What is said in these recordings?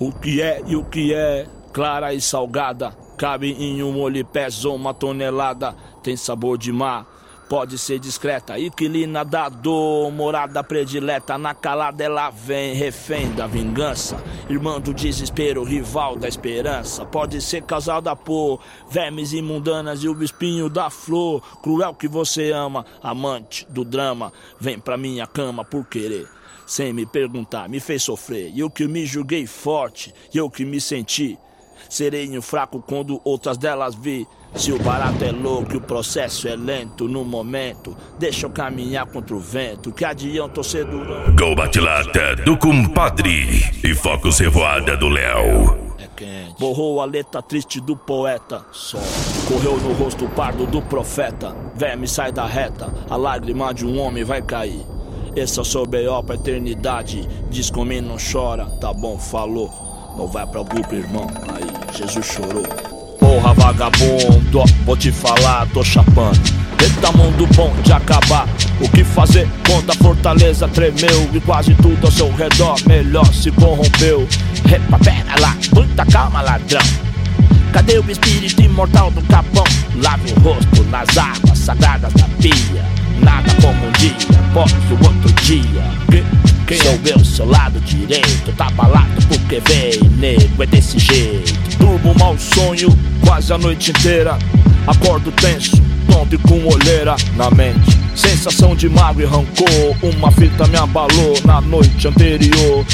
O que é e o que é, clara e salgada, cabe em um molho e pesa 1 tonelada. Tem sabor de mar, pode ser discreta, inquilina da dor, morada predileta. Na calada ela vem, refém da vingança, irmã do desespero, rival da esperança. Pode ser causada por vermes imundanas e o espinho da flor. Cruel que você ama, amante do drama, vem pra minha cama por querer, sem me perguntar, me fez sofrer. E eu que me julguei forte, e eu que me senti sereno fraco quando outras delas vi. Se o barato é louco e o processo é lento, no momento deixa eu caminhar contra o vento. Que adianta eu ser durão. Gol Bate-Lata do compadre e Focus Revoada do Léo. É quente. Borrou a letra triste do poeta, só correu no rosto pardo do profeta. Verme sai da reta, a lágrima de um homem vai cair. Esse é o seu B.O. pra eternidade. Diz comigo, não chora, tá bom, falou. Não vai pra grupo, irmão, aí Jesus chorou. Porra vagabundo, vou te falar, tô chapando. Eita mundo bom de acabar. O que fazer quando a fortaleza tremeu e quase tudo ao seu redor melhor se corrompeu? Repa, pera lá, muita calma, ladrão. Cadê o espírito imortal do capão? Lave o rosto nas águas sagradas da pia. Nada como um dia após o outro dia. Quem sou eu, seu lado direito? Tá abalado porque veio, nego, é desse jeito. Durmo mau sonho quase a noite inteira. Acordo tenso, tonto e com olheira na mente. Sensação de mágoa e rancor. Uma fita me abalou na noite anterior.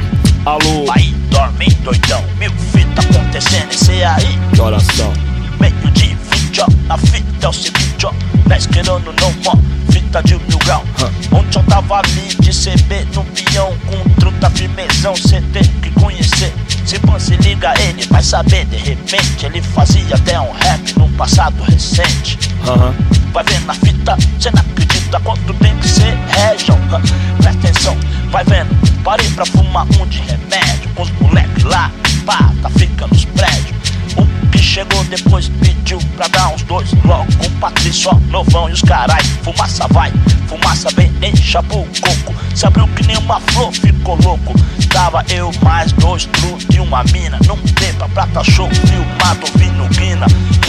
Alô? Aí dorme doidão, mil fita acontecendo, esse aí. Que oração? Meio de 20, ó, a fita é o seguinte, ó. Nós querendo não, ó, fita de 1000 graus. Ontem eu tava ali de CB no peão, com truta firmezão, cê tem que conhecer. Se você liga ele vai saber, de repente ele fazia até um rap num passado recente. Vai vendo na fita, cê não acredita quanto tem que ser région. Presta atenção, vai vendo, parei pra fumar um de remédio com os moleques lá, pá, tá fica nos prédios. O que chegou depois pediu pra dar uns 2 logo, com Patrício, novão e os carai. Fumaça vai, fumaça vem, encha pro coco. Se abriu que nem uma flor, ficou louco. Tava eu mais 2 truques e uma mina, num tempo prata show, filmado, vindo guina.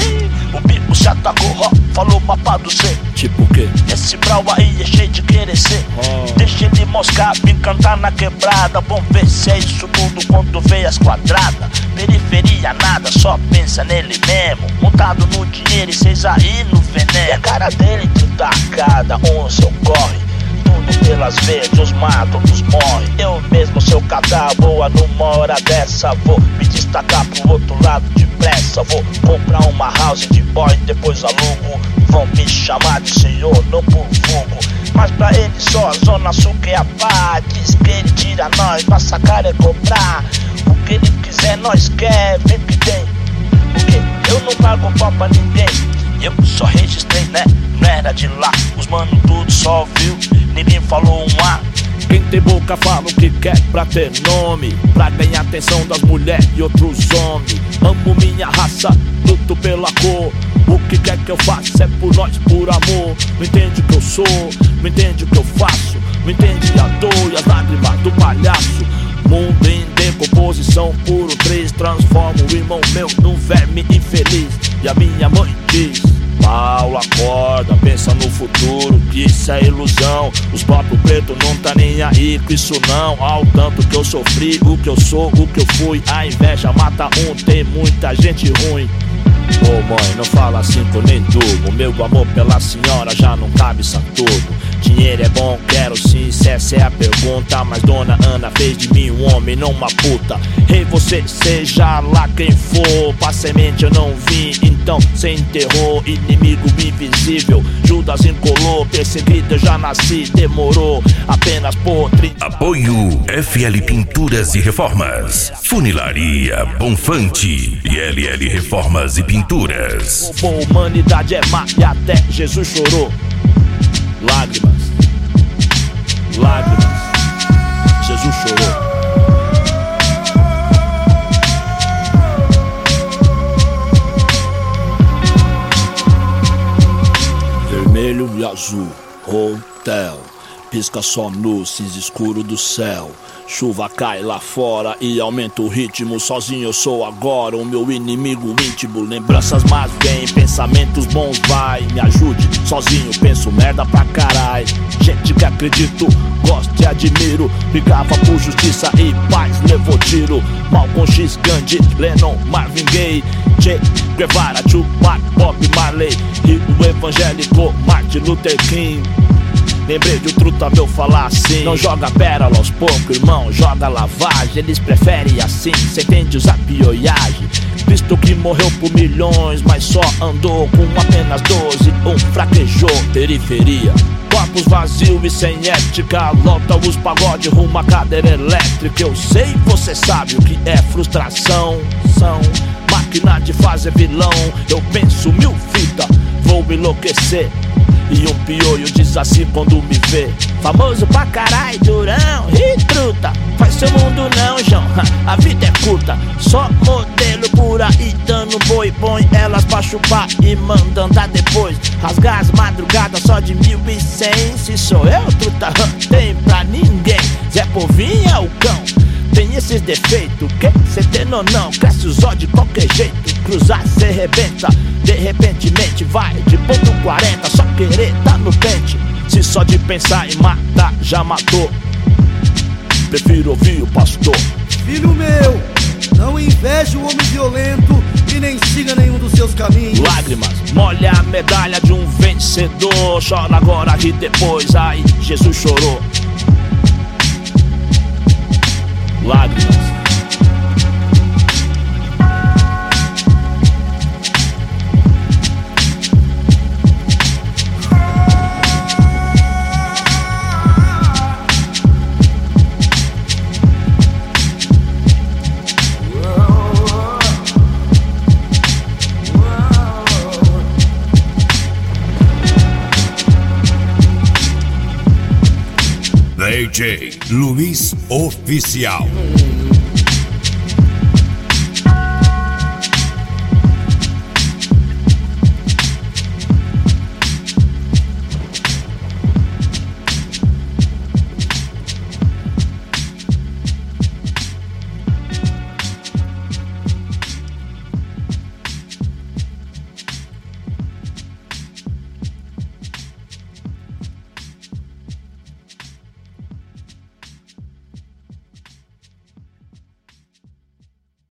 O bico se atacou, ó, falou mapa do C. Tipo o quê? Esse brau aí é cheio de querer ser. Deixa ele moscar, me cantar na quebrada. Vamos ver se é isso tudo quando vê as quadradas. Periferia nada, só pensa nele mesmo. Montado no dinheiro e cês aí no veneno. E a cara dele tudo cada seu corre. Tudo pelas vezes, os matam, os morre. Eu mesmo, seu catar boa, numa hora dessa vou me destacar pro outro lado depressa. Vou comprar uma house de boy, depois alugo. Vão me chamar de senhor, não por fogo. Mas pra ele só a zona sul que é a paz. Diz que ele tira nós, nossa cara é cobrar. O que ele quiser nós quer, vem que tem. Porque eu não pago pau pra ninguém. Eu só registrei, né? Não era de lá. Os mano tudo só viu, ninguém falou um A. Quem tem boca fala o que quer pra ter nome, pra ganhar atenção das mulheres e outros homens. Amo minha raça, luto pela cor. O que quer que eu faça é por nós, por amor. Não entende o que eu sou, não entende o que eu faço. Não entende a dor e as lágrimas do palhaço. Mundo em decomposição, puro 3. Transforma o irmão meu num verme infeliz. E a minha mãe diz: Paulo, acorda, pensa no futuro, que isso é ilusão. Os próprios pretos não tá nem aí com isso não. Ao tanto que eu sofri, o que eu sou, o que eu fui. A inveja mata um, tem muita gente ruim. Ô mãe, não fala assim que eu nem durmo. Meu amor pela senhora já não cabe Saturno. Dinheiro é bom, quero sim, se essa é a pergunta. Mas dona Ana fez de mim um homem, não uma puta. Rei, você seja lá quem for, pra semente eu não vim, então cê enterrou. Inimigo invisível, Judas encolou. Perseguido eu já nasci, demorou apenas por 30. Apoio FL Pinturas e Reformas, Funilaria Bonfante e LL Reformas e Pinturas. Roubou, humanidade é má e até Jesus chorou. Lágrimas, lágrimas, Jesus chorou. Vermelho e azul, hotel. Pisca só no cinza escuro do céu. Chuva cai lá fora e aumenta o ritmo. Sozinho eu sou agora o meu inimigo íntimo. Lembranças más vêm, pensamentos bons vai. Me ajude, sozinho penso merda pra carai. Gente que acredito, gosto e admiro. Brigava por justiça e paz, levou tiro. Malcolm X, Gandhi, Lennon, Marvin Gaye, Che Guevara, Tupac, Bob Marley, Rio evangélico, Martin Luther King. Lembrei de um truta meu falar assim: não joga pérola aos poucos, irmão, joga lavagem. Eles preferem assim, cê entende usar pioiagem. Cristo que morreu por milhões, mas só andou com apenas 12, fraquejou. Periferia, corpos vazios e sem ética. Lota os pagode rumo à cadeira elétrica. Eu sei, você sabe o que é frustração. São máquina de fazer vilão. Eu penso mil fitas, vou enlouquecer. E um pioio diz assim quando me vê: famoso pra carai, durão, e truta. Faz seu mundo não, João, a vida é curta. Só modelo por aí dando boi. Põe elas pra chupar e manda andar depois. Rasgar as madrugadas só de 1100. Se sou eu, truta, tem pra ninguém. Zé Povinho é o cão, tem esses defeitos, que cê tem ou não? Cresce os olhos de qualquer jeito. Cruzar cê rebenta, de repentemente vai de ponto 40, só querer tá no pente. Se só de pensar em matar já matou, prefiro ouvir o pastor. Filho meu, não inveje o homem violento e nem siga nenhum dos seus caminhos. Lágrimas, molha a medalha de um vencedor. Chora agora, ri depois, ai, Jesus chorou. Lágrimas. DJ Luiz Oficial.